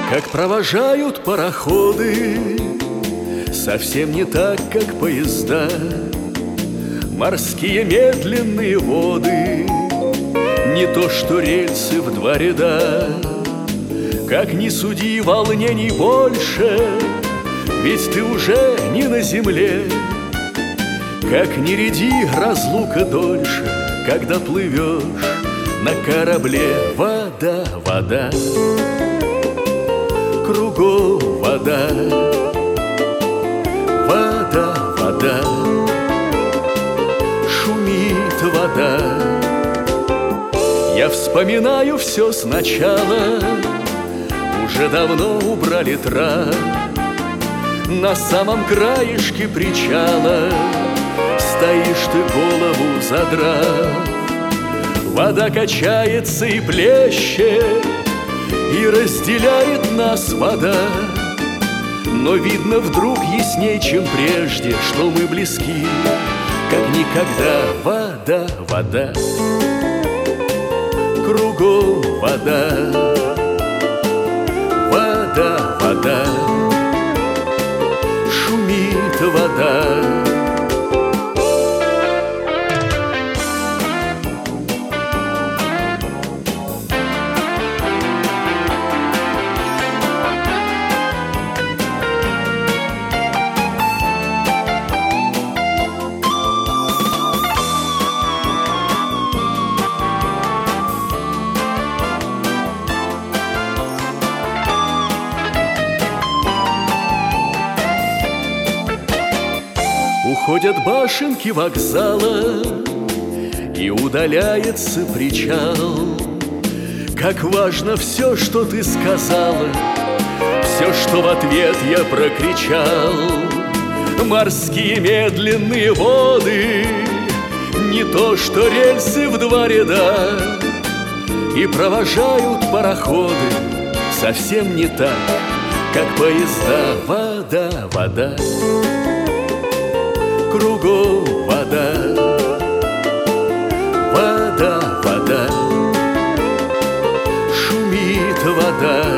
Как провожают пароходы, совсем не так, как поезда. Морские медленные воды, не то что рельсы в два ряда. Как ни суди, волнений больше, ведь ты уже не на земле. Как ни ряди, разлука дольше, когда плывешь на корабле. Вода, вода, кругом вода. Вода, вода, шумит вода. Я вспоминаю все сначала. Уже давно убрали трап. На самом краешке причала стоишь ты, голову задрав. Вода качается и плещет, и разделяет нас вода. Но видно вдруг ясней, чем прежде, что мы близки, как никогда. Вода, вода, кругом вода. Вода, вода, шумит вода. Уходят башенки вокзала, и удаляется причал. Как важно все, что ты сказала, все, что в ответ я прокричал. Морские медленные воды, не то что рельсы в два ряда. И провожают пароходы совсем не так, как поезда. Вода, вода, кругом вода. Вода, вода, шумит вода.